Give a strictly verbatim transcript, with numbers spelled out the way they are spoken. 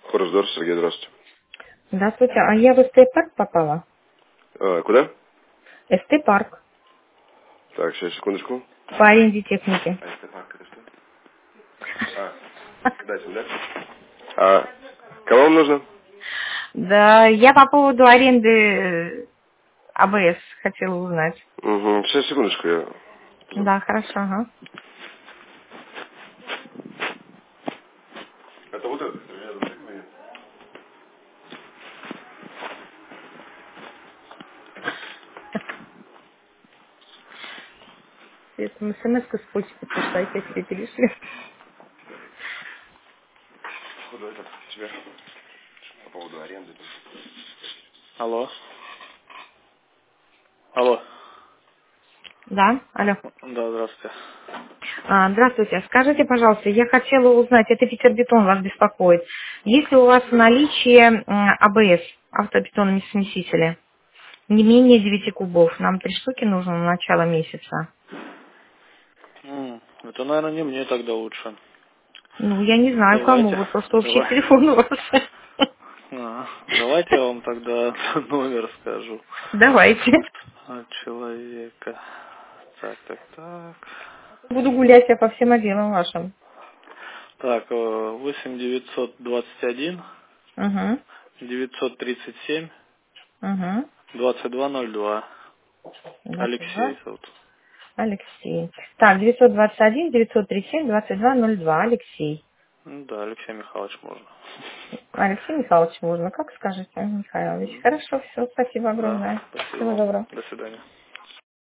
Хоросдор, Сергей, здравствуйте. Здравствуйте, а я в СТ-парк попала? А, куда? СТ-парк. Так, сейчас, секундочку. По аренде техники. А СТ-парк это что? А, дайте, да? А, кого вам нужно? Да, я по поводу аренды э, АБС хотела узнать. Угу, сейчас, секундочку, я... Да, хорошо, ага. Это вот это, рядом с экраном. Это смс-ку с почты пришла, я тебе перешли. Походу, это тебе по поводу аренды. Алло. Алло. Да, алло. Да, здравствуйте. А, здравствуйте, скажите, пожалуйста, я хотела узнать, это Питербетон вас беспокоит. Есть ли у вас в наличии м, АБС, автобетонные смесители? Не менее девяти кубов. Нам три штуки нужно на начало месяца. М, Это, наверное, не мне тогда лучше. Ну, я не знаю кому, Давайте. вот просто общий Давай. телефон у вас. А, давайте я вам тогда номер скажу. Давайте. От человека. Так, так, так. Буду гулять я по всем отделам вашим. Так, э, восемь девятьсот двадцать один Угу, девятьсот тридцать семь угу. двадцать два ноль два. двадцать два. Алексей зовут. Алексей. Так, девятьсот двадцать один девятьсот тридцать семь двадцать два ноль два. Алексей. Ну да, Алексей Михайлович можно. Алексей Михайлович можно, как скажете, Михайлович. М, Хорошо, все, спасибо Да, огромное. спасибо Всего вам. доброго. До свидания.